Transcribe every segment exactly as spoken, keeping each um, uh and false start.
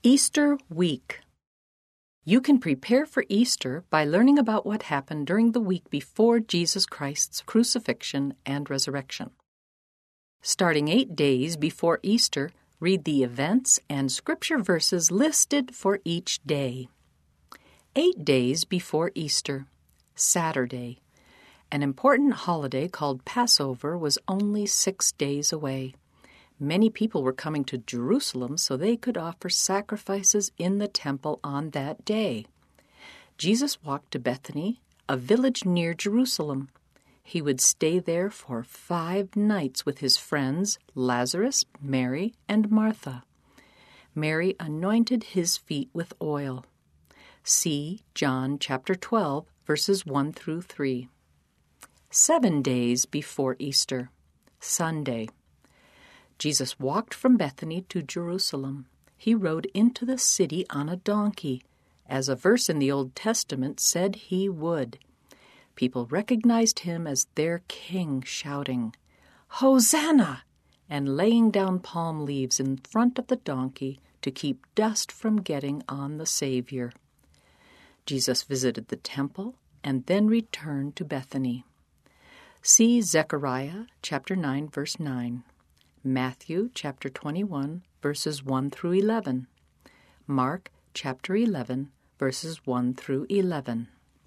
Easter week. You can prepare for Easter by learning about what happened during the week before Jesus Christ's crucifixion and resurrection. Starting eight days before Easter, read the events and scripture verses listed for each day. Eight days before Easter, Saturday. An important holiday called Passover was only six days away. Many people were coming to Jerusalem so they could offer sacrifices in the temple on that day. Jesus walked to Bethany, a village near Jerusalem. He would stay there for five nights with his friends Lazarus, Mary, and Martha. Mary anointed his feet with oil. See John chapter twelve, verses one through three. Seven days before Easter, Sunday. Jesus walked from Bethany to Jerusalem. He rode into the city on a donkey, as a verse in the Old Testament said he would. People recognized him as their king, shouting, "Hosanna!" and laying down palm leaves in front of the donkey to keep dust from getting on the Savior. Jesus visited the temple and then returned to Bethany. See Zechariah chapter nine, verse nine. Matthew chapter twenty-one, verses one through eleven. Mark chapter eleven, verses one through eleven.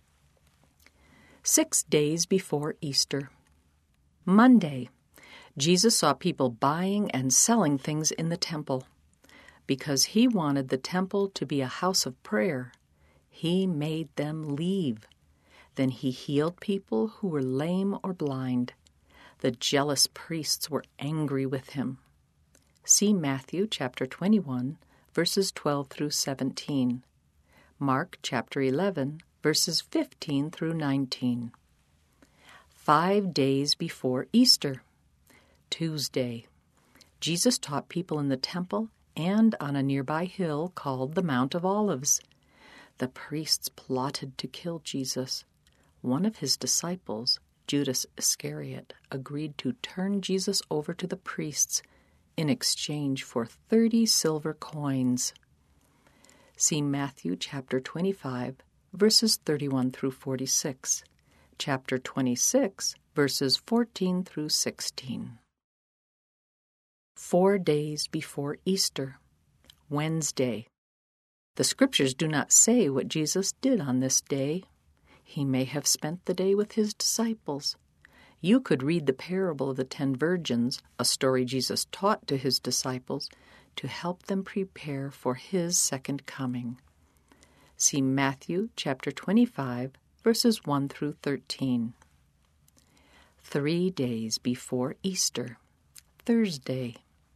Six days before Easter. Monday. Jesus saw people buying and selling things in the temple. Because he wanted the temple to be a house of prayer, he made them leave. Then he healed people who were lame or blind. The jealous priests were angry with him. See Matthew chapter twenty-one, verses twelve through seventeen. Mark chapter eleven, verses fifteen through nineteen. Five days before Easter, Tuesday. Jesus taught people in the temple and on a nearby hill called the Mount of Olives. The priests plotted to kill Jesus. One of his disciples, Judas Iscariot, agreed to turn Jesus over to the priests in exchange for thirty silver coins. See Matthew chapter twenty-five, verses thirty-one through forty-six, chapter twenty-six, verses fourteen through sixteen. Four days before Easter, Wednesday. The scriptures do not say what Jesus did on this day. He may have spent the day with his disciples. You could read the parable of the ten virgins, a story Jesus taught to his disciples, to help them prepare for his second coming. See Matthew chapter twenty-five, verses one through thirteen. Three days before Easter, Thursday.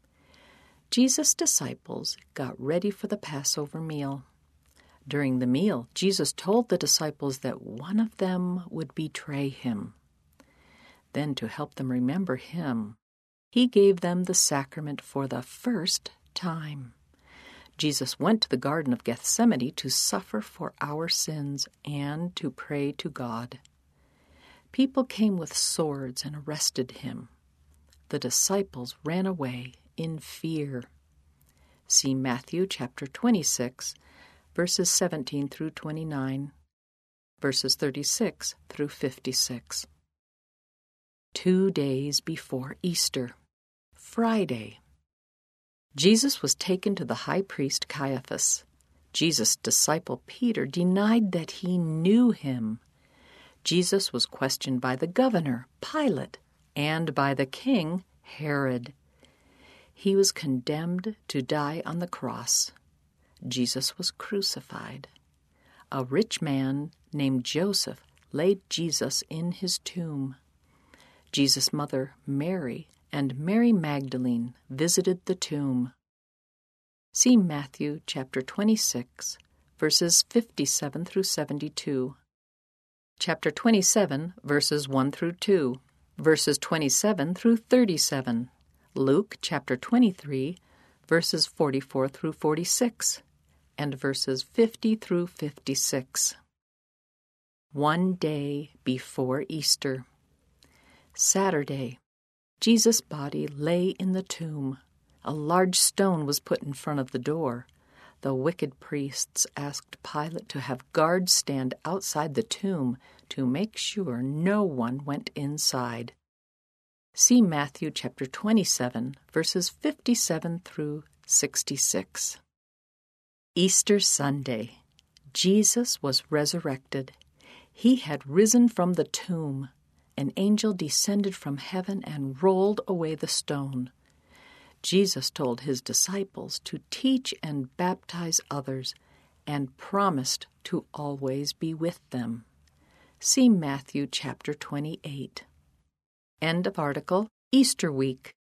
Jesus' disciples got ready for the Passover meal. During the meal, Jesus told the disciples that one of them would betray him. Then, to help them remember him, he gave them the sacrament for the first time. Jesus went to the Garden of Gethsemane to suffer for our sins and to pray to God. People came with swords and arrested him. The disciples ran away in fear. See Matthew chapter twenty-six, verses seventeen through twenty-nine, verses thirty-six through fifty-six. Two days before Easter, Friday. Jesus was taken to the high priest Caiaphas. Jesus' disciple Peter denied that he knew him. Jesus was questioned by the governor, Pilate, and by the king, Herod. He was condemned to die on the cross. Jesus was crucified. A rich man named Joseph laid Jesus in his tomb. Jesus' mother, Mary, and Mary Magdalene visited the tomb. See Matthew chapter twenty-six, verses fifty-seven through seventy-two. Chapter twenty-seven, verses one through two, verses twenty-seven through thirty-seven. Luke chapter twenty-three, verses forty-four through forty-six. And verses fifty through fifty-six. One day before Easter, Saturday. Jesus' body lay in the tomb. A large stone was put in front of the door. The wicked priests asked Pilate to have guards stand outside the tomb to make sure no one went inside. See Matthew chapter twenty-seven, verses fifty-seven through sixty-six. Easter Sunday. Jesus was resurrected. He had risen from the tomb. An angel descended from heaven and rolled away the stone. Jesus told his disciples to teach and baptize others and promised to always be with them. See Matthew chapter twenty-eight. End of article, Easter Week.